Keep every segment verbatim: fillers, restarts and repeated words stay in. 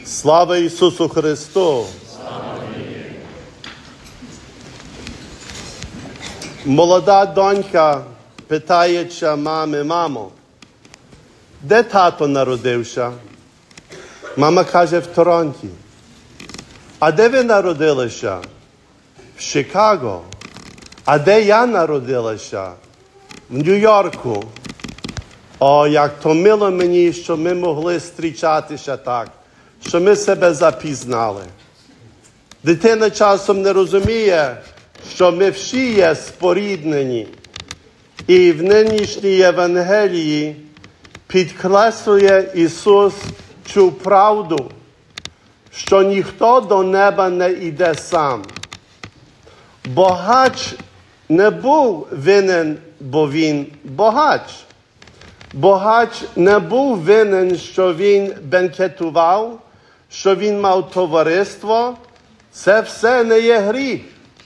Слава Ісусу Христу! Молода донька питається мами: мамо, де тато народився? Мама каже: в Торонті. А де ви народилися? В Чикаго. А де я народилася? В Нью-Йорку. О, як то мило мені, що ми могли зустрічатися так, що ми себе запізнали. Дитина часом не розуміє, що ми всі є споріднені. І в нинішній Євангелії підкреслює Ісус цю правду, що ніхто до неба не йде сам. Богач не був винен, бо він богач. Богач не був винен, що він бенкетував, що він мав товариство. Це все не є гріх.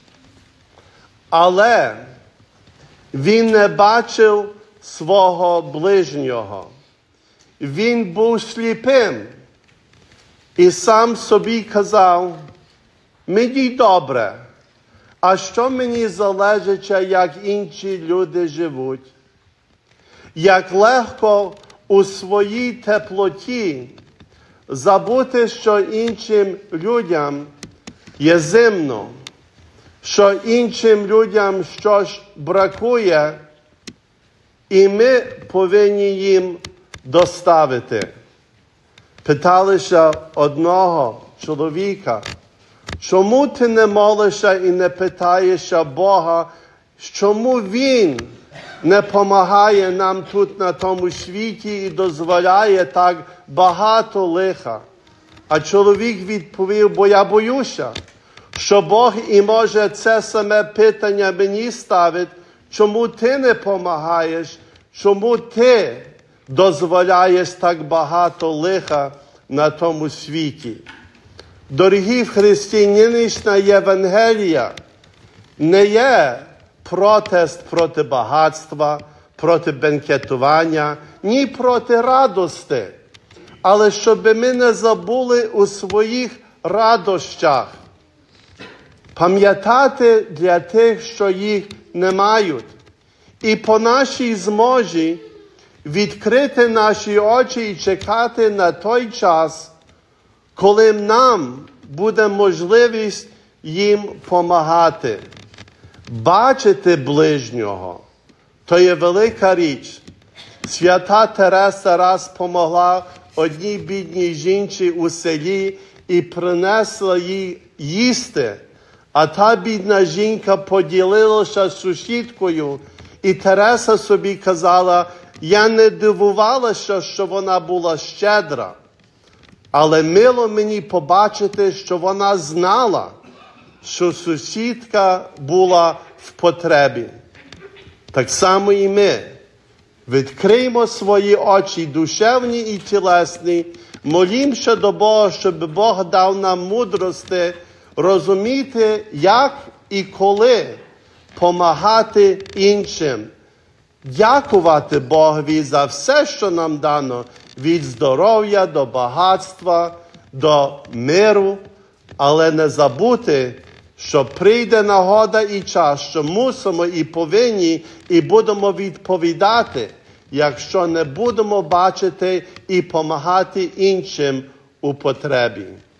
Але він не бачив свого ближнього. Він був сліпим. І сам собі казав: мені добре, а що мені залежить, як інші люди живуть? Як легко у своїй теплоті забути, що іншим людям є зимно, що іншим людям щось бракує, і ми повинні їм доставити. Питалися одного чоловіка: чому ти не молишся і не питаєшся Бога, чому Він не допомагає нам тут на тому світі і дозволяє так багато лиха? А чоловік відповів: бо я боюся, що Бог і може це саме питання мені ставить: чому ти не допомагаєш, чому ти дозволяєш так багато лиха на тому світі? Дорогі в Христі, нинішня Євангелія не є протест проти багатства, проти бенкетування, ні проти радости. Але щоб ми не забули у своїх радощах пам'ятати для тих, що їх не мають. І по нашій зможі відкрити наші очі і чекати на той час, коли нам буде можливість їм помагати. Бачити ближнього – то є велика річ. Свята Тереса раз помогла одній бідній жінці у селі і принесла їй їсти. А та бідна жінка поділилася з сусідкою, і Тереса собі казала: я не дивувалася, що вона була щедра, але мило мені побачити, що вона знала, що сусідка була в потребі. Так само і ми. Відкриємо свої очі душевні і тілесні, молімося до Бога, щоб Бог дав нам мудрості розуміти, як і коли помагати іншим. Дякувати Богові за все, що нам дано, від здоров'я до багатства, до миру, але не забути, що прийде нагода і час, що мусимо і повинні, і будемо відповідати, якщо не будемо бачити і помагати іншим у потребі.